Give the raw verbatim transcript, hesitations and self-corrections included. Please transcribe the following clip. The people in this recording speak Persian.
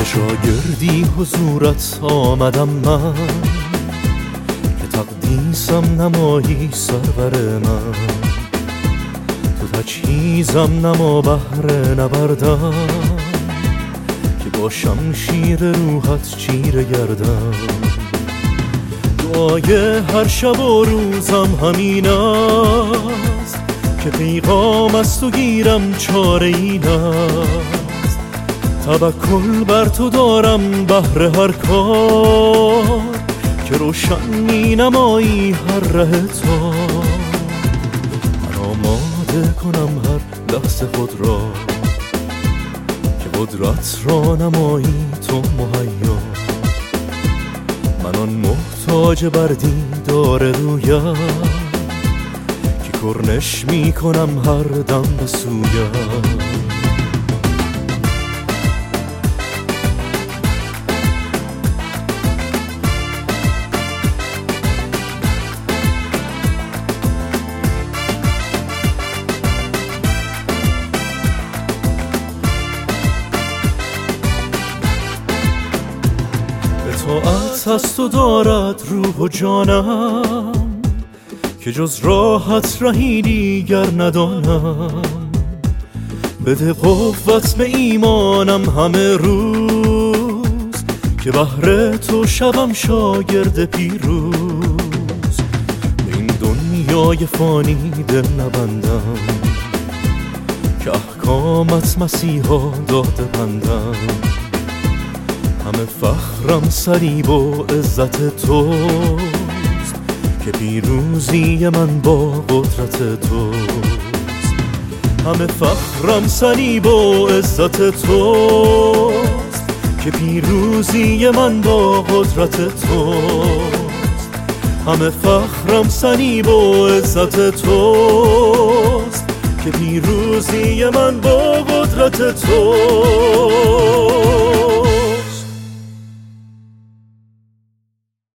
به شاگردی حضورت آمدم من، که تقدیسم نمایی سرور من. تو تجهیزم نما بهر نبردم، که با شمشیر روحت چیره گردم. دعای هر شب و روزم همین است، که پیغام از تو گیرم چاره این است. توکل بر تو دارم بهر هر کار، که روشن می نمایی هر ره تا. من آماده کنم هر لحظه خود را، که قدرت را نمایی تو مهیا. من آن محتاج بر دیدار رویم، که کرنش می کنم هر دم به سویم. اطاعت از تو دارد روح و جانم، که جز راحت رهی دیگر ندانم. بده قوت به ایمانم همه روز، که بهر تو شوم شاگرد پیروز. به این دنیای فانی دل نبندم، که احکامت مسیحا داده بندم. همه فخرم صلیب و عزت توست، که پیروزی من با قدرت توست. همه فخرم صلیب و عزت توست، که پیروزی من با قدرت توست. همه فخرم صلیب و عزت توست، که پیروزی من با قدرت توست.